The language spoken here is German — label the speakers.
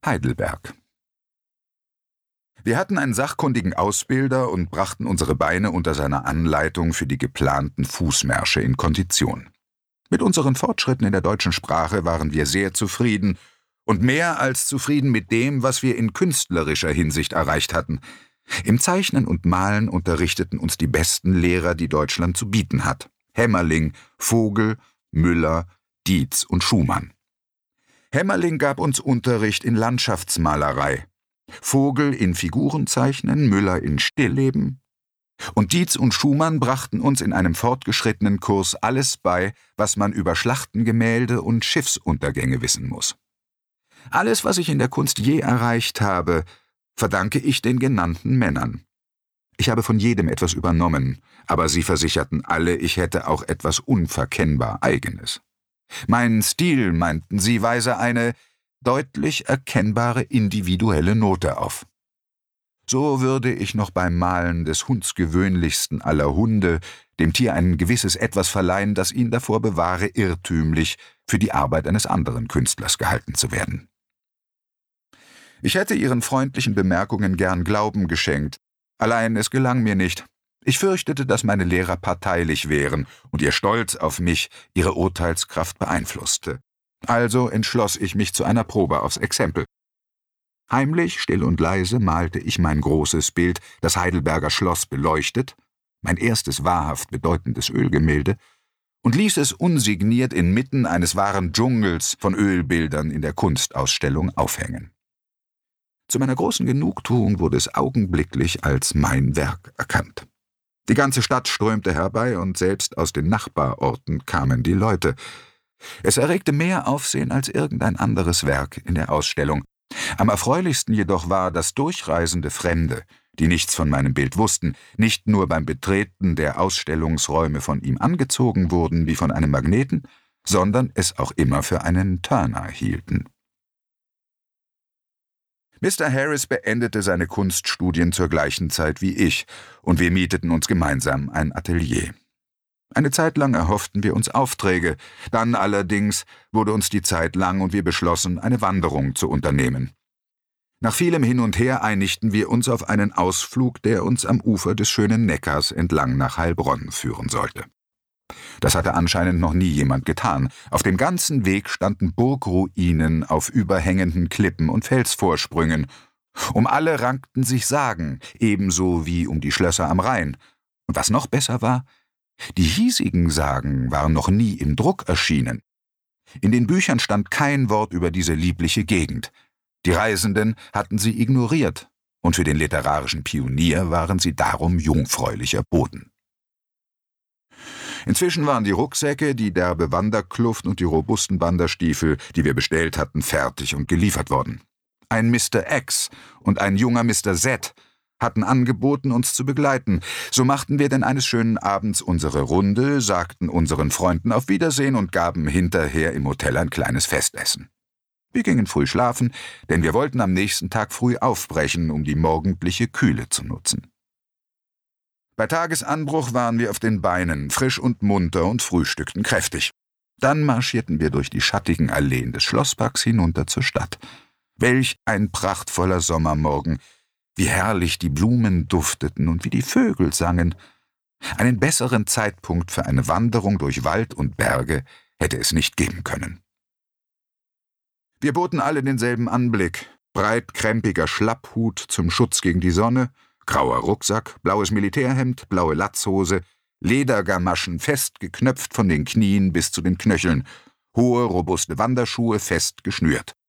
Speaker 1: Heidelberg. Wir hatten einen sachkundigen Ausbilder und brachten unsere Beine unter seiner Anleitung für die geplanten Fußmärsche in Kondition. Mit unseren Fortschritten in der deutschen Sprache waren wir sehr zufrieden und mehr als zufrieden mit dem, was wir in künstlerischer Hinsicht erreicht hatten. Im Zeichnen und Malen unterrichteten uns die besten Lehrer, die Deutschland zu bieten hat: Hämmerling, Vogel, Müller, Dietz und Schumann. Hämmerling gab uns Unterricht in Landschaftsmalerei, Vogel in Figurenzeichnen, Müller in Stillleben, und Dietz und Schumann brachten uns in einem fortgeschrittenen Kurs alles bei, was man über Schlachtengemälde und Schiffsuntergänge wissen muss. Alles, was ich in der Kunst je erreicht habe, verdanke ich den genannten Männern. Ich habe von jedem etwas übernommen, aber sie versicherten alle, ich hätte auch etwas unverkennbar Eigenes. Mein Stil, meinten sie, weise eine deutlich erkennbare individuelle Note auf. So würde ich noch beim Malen des hundsgewöhnlichsten aller Hunde dem Tier ein gewisses Etwas verleihen, das ihn davor bewahre, irrtümlich für die Arbeit eines anderen Künstlers gehalten zu werden. Ich hätte ihren freundlichen Bemerkungen gern Glauben geschenkt, allein es gelang mir nicht. Ich fürchtete, dass meine Lehrer parteilich wären und ihr Stolz auf mich ihre Urteilskraft beeinflusste. Also entschloss ich mich zu einer Probe aufs Exempel. Heimlich, still und leise malte ich mein großes Bild, das Heidelberger Schloss beleuchtet, mein erstes wahrhaft bedeutendes Ölgemälde, und ließ es unsigniert inmitten eines wahren Dschungels von Ölbildern in der Kunstausstellung aufhängen. Zu meiner großen Genugtuung wurde es augenblicklich als mein Werk erkannt. Die ganze Stadt strömte herbei und selbst aus den Nachbarorten kamen die Leute. Es erregte mehr Aufsehen als irgendein anderes Werk in der Ausstellung. Am erfreulichsten jedoch war, dass durchreisende Fremde, die nichts von meinem Bild wussten, nicht nur beim Betreten der Ausstellungsräume von ihm angezogen wurden wie von einem Magneten, sondern es auch immer für einen Turner hielten. Mr. Harris beendete seine Kunststudien zur gleichen Zeit wie ich, und wir mieteten uns gemeinsam ein Atelier. Eine Zeit lang erhofften wir uns Aufträge, dann allerdings wurde uns die Zeit lang und wir beschlossen, eine Wanderung zu unternehmen. Nach vielem Hin und Her einigten wir uns auf einen Ausflug, der uns am Ufer des schönen Neckars entlang nach Heilbronn führen sollte. Das hatte anscheinend noch nie jemand getan. Auf dem ganzen Weg standen Burgruinen auf überhängenden Klippen und Felsvorsprüngen. Um alle rankten sich Sagen, ebenso wie um die Schlösser am Rhein. Und was noch besser war, die hiesigen Sagen waren noch nie im Druck erschienen. In den Büchern stand kein Wort über diese liebliche Gegend. Die Reisenden hatten sie ignoriert, und für den literarischen Pionier waren sie darum jungfräulicher Boden. Inzwischen waren die Rucksäcke, die derbe Wanderkluft und die robusten Wanderstiefel, die wir bestellt hatten, fertig und geliefert worden. Ein Mr. X und ein junger Mr. Z hatten angeboten, uns zu begleiten. So machten wir denn eines schönen Abends unsere Runde, sagten unseren Freunden auf Wiedersehen und gaben hinterher im Hotel ein kleines Festessen. Wir gingen früh schlafen, denn wir wollten am nächsten Tag früh aufbrechen, um die morgendliche Kühle zu nutzen. Bei Tagesanbruch waren wir auf den Beinen, frisch und munter, und frühstückten kräftig. Dann marschierten wir durch die schattigen Alleen des Schlossparks hinunter zur Stadt. Welch ein prachtvoller Sommermorgen! Wie herrlich die Blumen dufteten und wie die Vögel sangen. Einen besseren Zeitpunkt für eine Wanderung durch Wald und Berge hätte es nicht geben können. Wir boten alle denselben Anblick: breitkrempiger Schlapphut zum Schutz gegen die Sonne, grauer Rucksack, blaues Militärhemd, blaue Latzhose, Ledergamaschen fest geknöpft von den Knien bis zu den Knöcheln, hohe, robuste Wanderschuhe fest geschnürt.